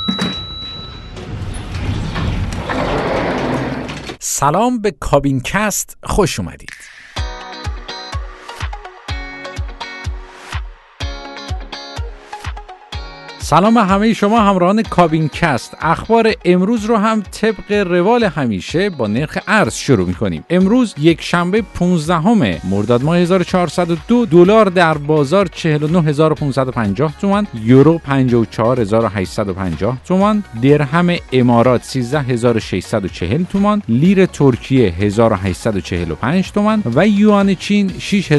سلام به کابین کست، خوش اومدید. سلام به همه شما همراهان کابین کست. اخبار امروز رو هم طبق روال همیشه با نرخ ارز شروع می‌کنیم. امروز یک شنبه 15 مرداد ماه 1402 دلار در بازار 49550 تومان، یورو 54850 تومان، درهم امارات 13640 تومان، لیر ترکیه 1845 تومان و یوان چین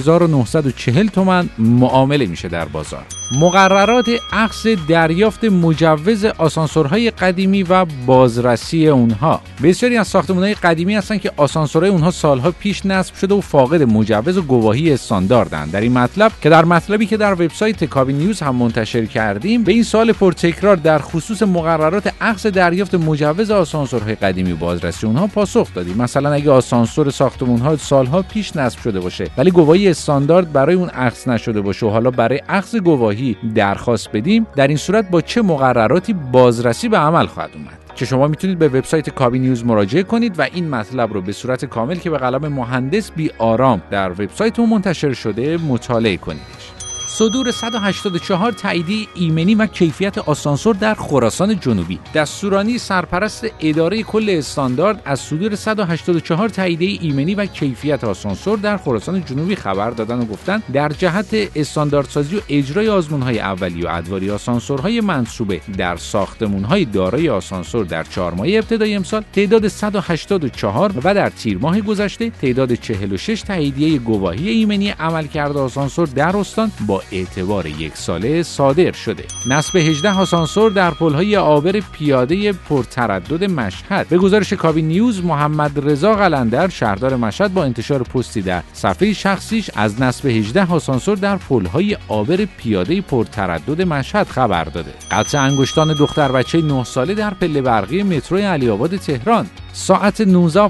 6940 تومان معامله میشه در بازار. مقررات اخذ دریافت مجوز آسانسورهای قدیمی و بازرسی اونها. بسیاری از ساختمان‌های قدیمی هستن که آسانسورهای اونها سالها پیش نصب شده و فاقد مجوز و گواهی استانداردن. در این مطلبی که در وبسایت کابین نیوز هم منتشر کردیم، به این سوال پرتکرار در خصوص مقررات اخذ دریافت مجوز آسانسورهای قدیمی و بازرسی اونها پاسخ دادیم. مثلا اگه آسانسور ساختمان‌ها سالها پیش نصب شده باشه ولی گواهی استاندارد برای اون اخذ نشده باشه و حالا برای اخذ گواهی درخواست بدیم، در این صورت با چه مقرراتی بازرسی به عمل خواهد اومد؟ که شما میتونید به وبسایت کابین نیوز مراجعه کنید و این مطلب رو به صورت کامل که به قلم مهندس بی آرام در وبسایتمون منتشر شده مطالعه کنید. صدور 184 تاییدیه ایمنی و کیفیت آسانسور در خراسان جنوبی. دستورانی سرپرست اداره کل استاندارد از صدور 184 تاییدیه ایمنی و کیفیت آسانسور در خراسان جنوبی خبر دادن و گفتن در جهت استانداردسازی و اجرای آزمون‌های اولیه و ادواری آسانسورهای منصوبه در ساختمان‌های دارای آسانسور در 4 ماه ابتدای امسال تعداد 184 و در تیر ماه گذشته تعداد 46 تاییدیه گواهی ایمنی عملکرد آسانسور در استان با اعتبار یک ساله صادر شده. نصب 18 آسانسور در پل‌های عابر پیاده پرتردد مشهد. به گزارش کابین نیوز، محمد رضا قلندر شهردار مشهد با انتشار پستی در صفحه شخصیش از نصب 18 آسانسور در پل‌های عابر پیاده پرتردد مشهد خبر داده. قطع انگشتان دختر بچه 9 ساله در پله برقی مترو علی‌آباد تهران. ساعت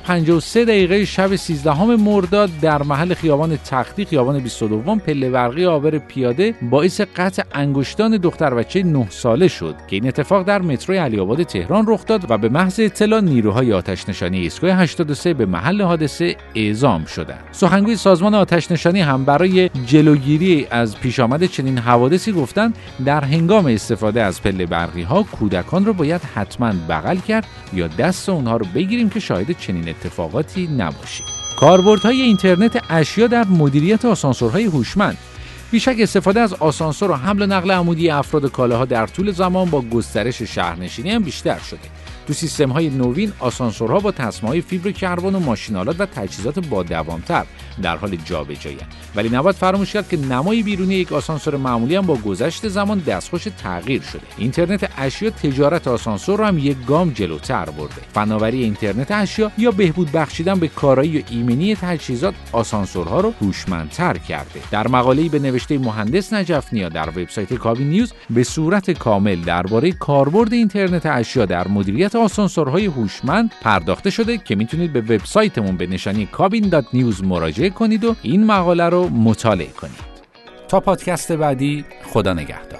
19:53 شب 13 مرداد در محل خیابان تختی خیابان 22 پله برقی عابر پیاده باعث قطع انگشتان دختر بچه 9 ساله شد که این اتفاق در مترو علی‌آباد تهران رخ داد و به محض اطلاع نیروهای آتش‌نشانی ایستگاه 83 به محل حادثه اعزام شدند. سخنگوی سازمان آتش‌نشانی هم برای جلوگیری از پیش آمد چنین حوادثی گفتند در هنگام استفاده از پله برقی ها کودکان رو باید حتما بغل کرد یا دست اونها رو بگیریم که شاهد چنین اتفاقاتی نباشیم. کاربردهای اینترنت اشیا در مدیریت آسانسورهای هوشمند. بیشک استفاده از آسانسور و حمل و نقل عمودی افراد و کالاها در طول زمان با گسترش شهرنشینی هم بیشتر شده. تو سیستم‌های نوین آسانسورها با تصمه‌های فیبر کربن و ماشین‌آلات و تجهیزات با دوام‌تر در حال جابجایی، ولی نباید فراموش کرد که نمای بیرونی یک آسانسور معمولی هم با گذشت زمان دستخوش تغییر شده. اینترنت اشیا تجارت آسانسور رو هم یک گام جلوتر برده. فناوری اینترنت اشیا یا بهبود بخشیدن به کارایی و ایمنی تجهیزات آسانسورها رو هوشمندتر کرده. در مقاله‌ای به نوشته مهندس نجف‌نیا در وبسایت کابین نیوز به صورت کامل درباره کاربرد اینترنت اشیا در مدیریت آسانسورهای هوشمند پرداخته شده که میتونید به وبسایتمون به نشانی cabin.news مراجعه کنید و این مقاله رو مطالعه کنید. تا پادکست بعدی، خدا نگهدار.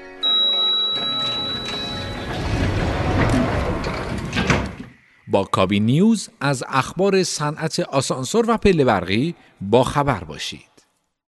با کابین نیوز از اخبار صنعت آسانسور و پله برقی با خبر باشید.